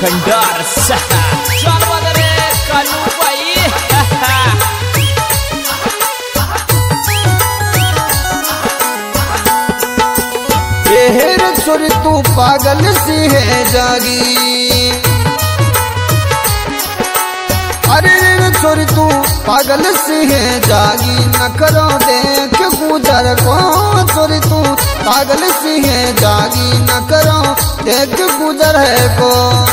खंडार चल बदरे कालू भाई छोरी तू पागल सी है जागी, अरे छोरी तू पागल सी है जागी, न करो देख गुजर को। छोरी तू पागल सी है जागी, न करो देख गुजर है को।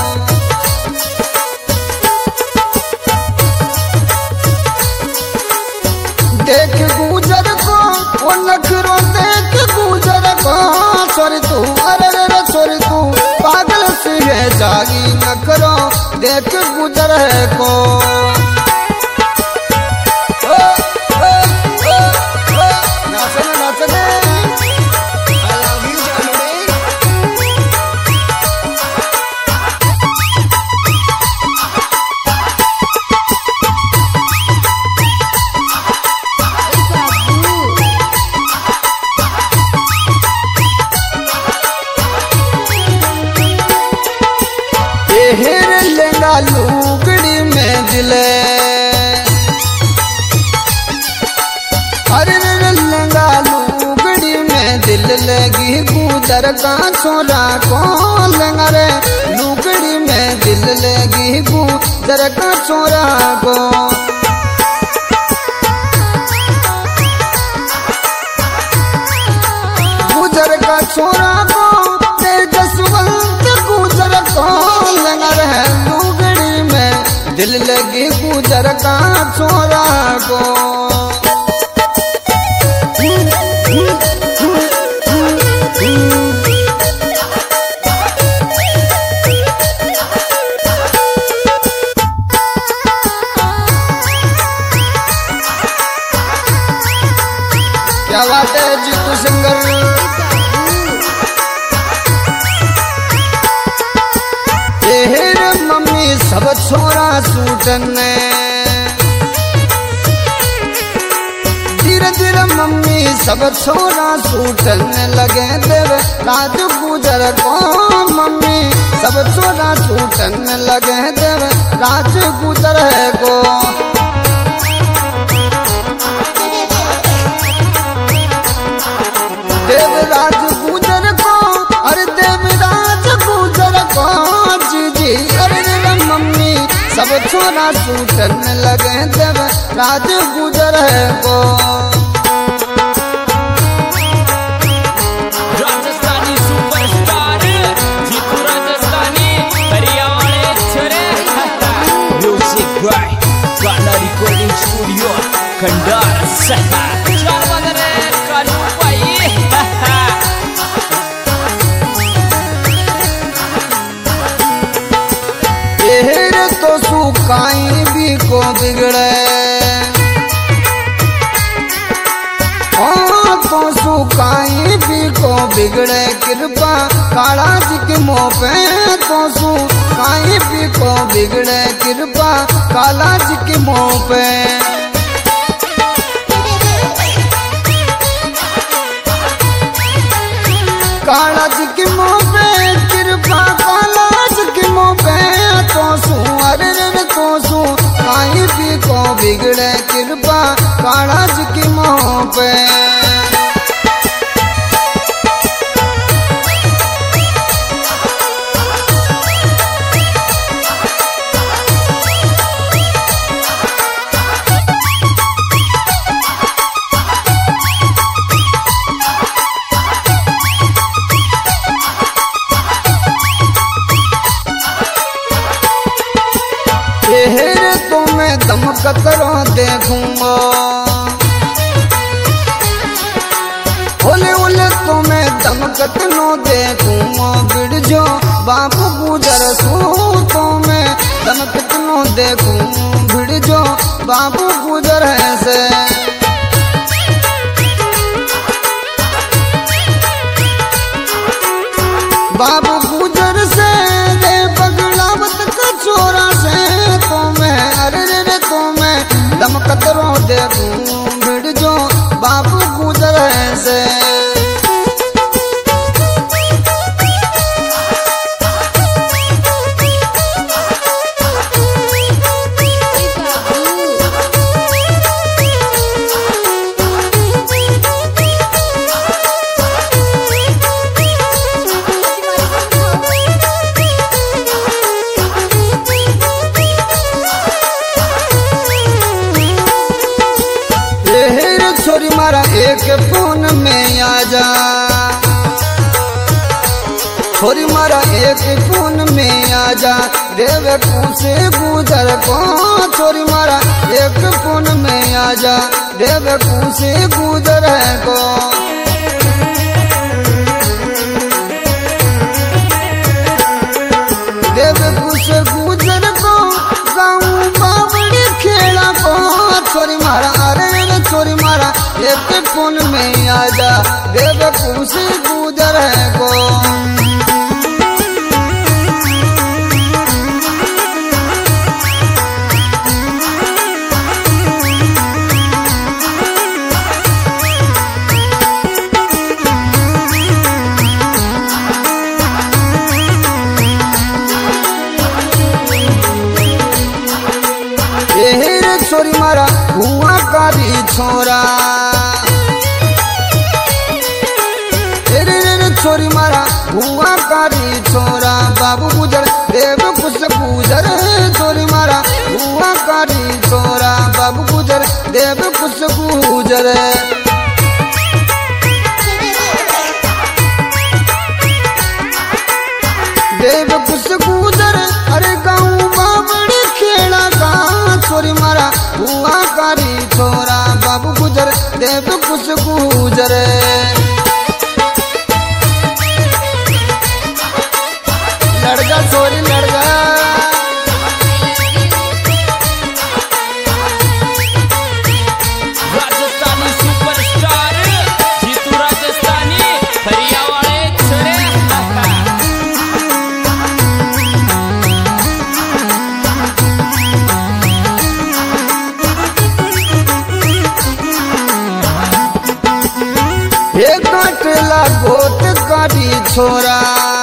देख गुजर को वो नखरो देख गुजर को। छोरी तू अरे छोरी तू पागल सी है जागी, न करो देख गुजर है को। नाचने नाचने लेंगा लुगड़ी में दिले, अरे लेंगा लुगड़ी में दिल लगी गुजर का छोरा को। लेंगा रे लुगड़ी में दिल लगी गुजर का छोरा को। गुजर का छोरा को तेजस्वंत गुजर को। लुगड़ी में दिल लगी गुजर का छोरा को। क्या बात है जीतू सिंगर। मम्मी सब छोरा सूटन, धीरे धीरे मम्मी सब छोरा सूटन लगे देव राज गुजर को। मम्मी सब छोरा सूटन लगे देव राज गुजर है को। देवराज गुजर को, अरे देवराज गुजर को। जी अरे मम्मी सब छोरा सूटन लगे देव राज गुजर है को। राजस्थानी सुपरस्टार जीतू राजस्थानी दरिया वाले छोरे। Music by Gana recording studio Khandar चल बदरे कालू भाई। तो सुकाई भी को बिगड़े, तो सुकाई भी को बिगड़े कृपा काला जी की मोह पे। तो सुकाई भी को बिगड़े कृपा काला जी की मोह पे। काला जी की मोह पे कृपा काला जी की मोह पे। तो सू काई भी को बिगड़े कृपा काला जी की मोह पे। तुम्हें दमकत रो देखूंगा, ओले ओले तुम्हें दमकत नो देखूंगा। बिरजो बाबू गुजर सू तुम्हें दमकत नो देखूं। बिरजो बाबू गुजर है से बाबू गुजर से रे बगलावत का छोरा से। दमकत रो देखूं बिरजो बाबू गुजर है से। एक फोन में आजा देवे से गुजर को छोरी मारा एक फोन में आजा देवे से गुजर को देवे से गुजर को गाँव बावड़ी खेला को छोरी मारा अरे छोरी मारा एक फोन में आजा देवे से गुजर को छोरी मारा हुआ कारी छोरा छोरी मारा हुआ कारी छोरा बाबू गुजर देव कुछ गुजर छोरी मारा हुआ कारी छोरा बाबू गुजर देव कुछ गुजर देव कुछ गुजर अरे गाँव बाबड़ी खेला का छोरी मारा हुआ कारी छोरा बाबू गुजर देव कुछ गुजर लड़का छोरी लड़का राजस्थानी सुपरस्टार जीतू राजस्थानी हरिया वाले छरे एक काटला गोत काटी छोरा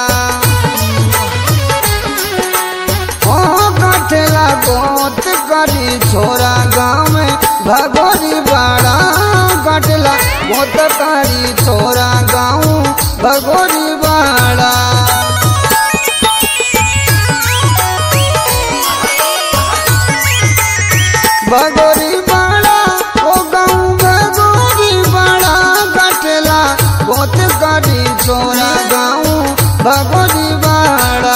काटला गोत काटी छोरा गाँव में भगोरी बाड़ा काटला गोत काटी छोरा गाँव भगोरी बाड़ा भगोरी बाड़ा ओ गाँव भगोरी बाड़ा काटला गोत काटी छोरा गाँव भगोरी बाड़ा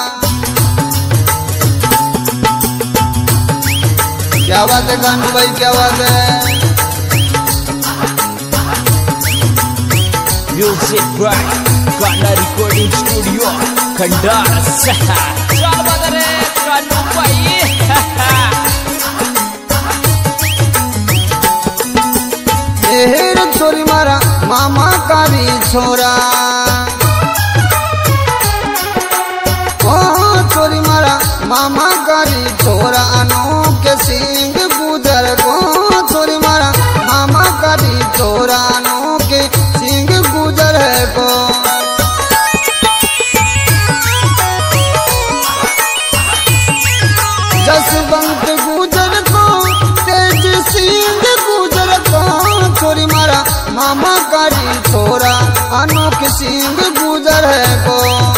क्या बात है कानू भाई क्या बात है music by Gana recording studio Khandar क्या बात है कानू भाई छोरी मारा मामा कारी छोरा ओ छोरी मारा मामा कारी छोरा अनोखे सिंह गुजर को छोरी मारा मामा कारी छोरा अनोखे सिंह गुजर को जसवंत गुजर को तेज सिंह गुजर को छोरी मारा मामा कारी छोरा अनोखे सिंह गुजर को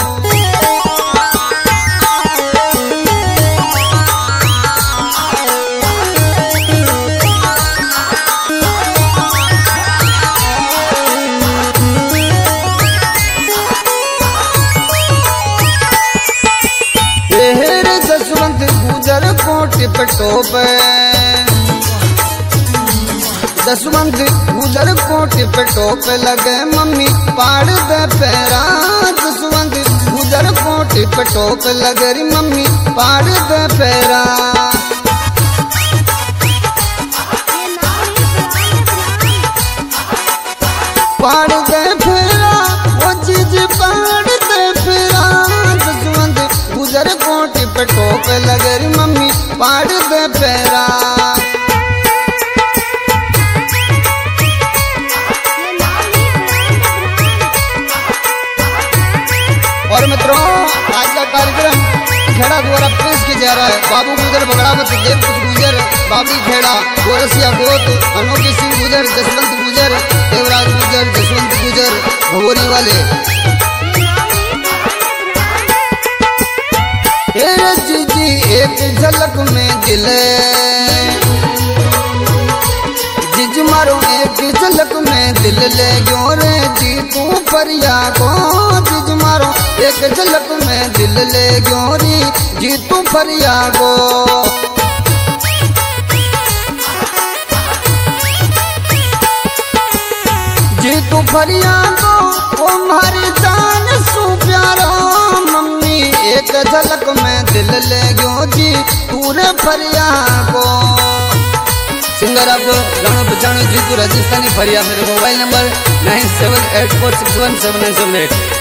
जसवंत गुजर को टिप टोप जसवंत गुजर को टिप टोप लगे मम्मी पाड़ दे पैरा जसवंत गुजर को टिप टोप लगे री मम्मी पाड़ दे पैरा पाड़ दे फेरा वो चीज पाड़ दे फेरा जसवंत गुजर को टिप टोप लगे री मम्मी पाड़ दे पैरा और मित्रों आज का कार्यक्रम खेड़ा द्वारा पेश किया जा रहा है बाबू गुजर बगड़ावत देव कुछ गुजर बाबी खेड़ा गोरसिया गोत अनोखी सिंह गुजर जसवंत गुजर देवराज गुजर जसवंत गुजर भगोरी वाले जी एक झलक में दिल जिज मारो एक झलक में दिल ले जो रे जी तू पर फरिया को जीज मारो एक झलक में दिल ले गोरी जीतू फरिया को जीतू फरिया को ओ मारी जान सु प्यारो मम्मी एक झलक में दिल ले गयो जी पूरे फरिया को सिंगर आपको जानो पहचानो जीतू राजस्थानी फरिया। मेरे मोबाइल नंबर 9784617978।